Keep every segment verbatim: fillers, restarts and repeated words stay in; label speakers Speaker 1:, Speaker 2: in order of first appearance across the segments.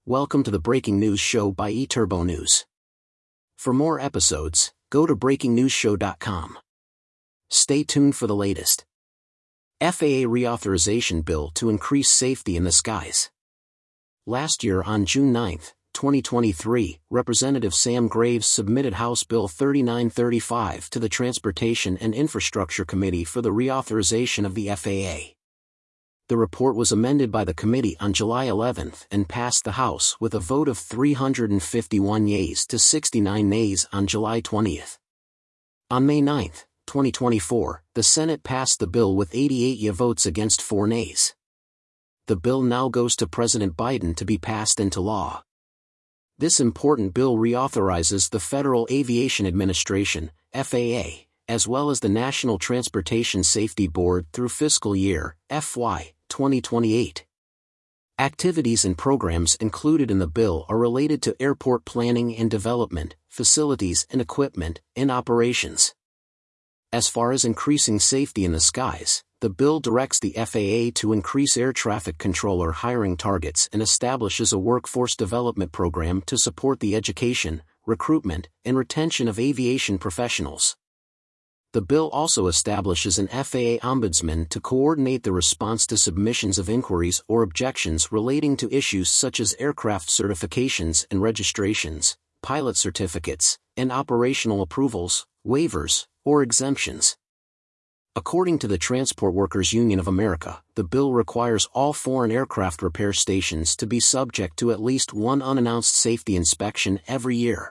Speaker 1: Welcome to the Breaking News Show by eTurbo News. For more episodes, go to breaking news show dot com. Stay tuned for the latest. F A A reauthorization bill to increase safety in the skies. Last year on June ninth, twenty twenty-three, Representative Sam Graves submitted House Bill thirty-nine thirty-five to the Transportation and Infrastructure Committee for the reauthorization of the F A A. The report was amended by the committee on July eleventh and passed the House with a vote of three hundred fifty-one yeas to sixty-nine nays on July twentieth. On May ninth, twenty twenty-four, the Senate passed the bill with eighty-eight yea votes against four nays. The bill now goes to President Biden to be passed into law. This important bill reauthorizes the Federal Aviation Administration, F A A, as well as the National Transportation Safety Board through fiscal year, F Y, twenty twenty-eight. Activities and programs included in the bill are related to airport planning and development, facilities and equipment, and operations. As far as increasing safety in the skies, the bill directs the F A A to increase air traffic controller hiring targets and establishes a workforce development program to support the education, recruitment, and retention of aviation professionals. The bill also establishes an F A A ombudsman to coordinate the response to submissions of inquiries or objections relating to issues such as aircraft certifications and registrations, pilot certificates, and operational approvals, waivers, or exemptions. According to the Transport Workers Union of America, the bill requires all foreign aircraft repair stations to be subject to at least one unannounced safety inspection every year.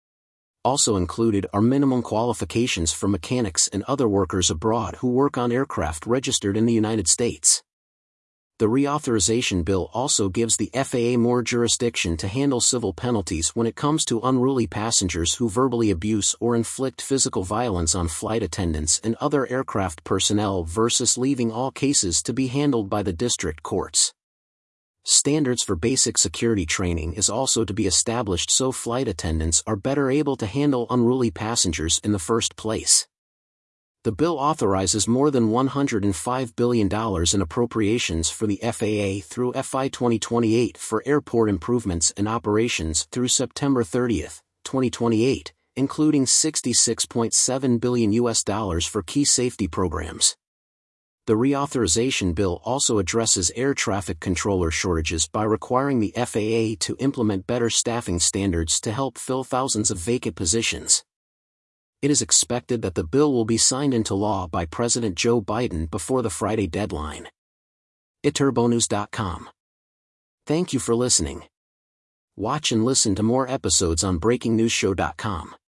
Speaker 1: Also included are minimum qualifications for mechanics and other workers abroad who work on aircraft registered in the United States. The reauthorization bill also gives the F A A more jurisdiction to handle civil penalties when it comes to unruly passengers who verbally abuse or inflict physical violence on flight attendants and other aircraft personnel versus leaving all cases to be handled by the district courts. Standards for basic security training is also to be established so flight attendants are better able to handle unruly passengers in the first place. The bill authorizes more than one hundred five billion dollars in appropriations for the F A A through F Y twenty twenty-eight for airport improvements and operations through September thirtieth, twenty twenty-eight, including sixty-six point seven billion U S dollars for key safety programs. The reauthorization bill also addresses air traffic controller shortages by requiring the F A A to implement better staffing standards to help fill thousands of vacant positions. It is expected that the bill will be signed into law by President Joe Biden before the Friday deadline. e turbo news dot com. Thank you for listening. Watch and listen to more episodes on breaking news show dot com.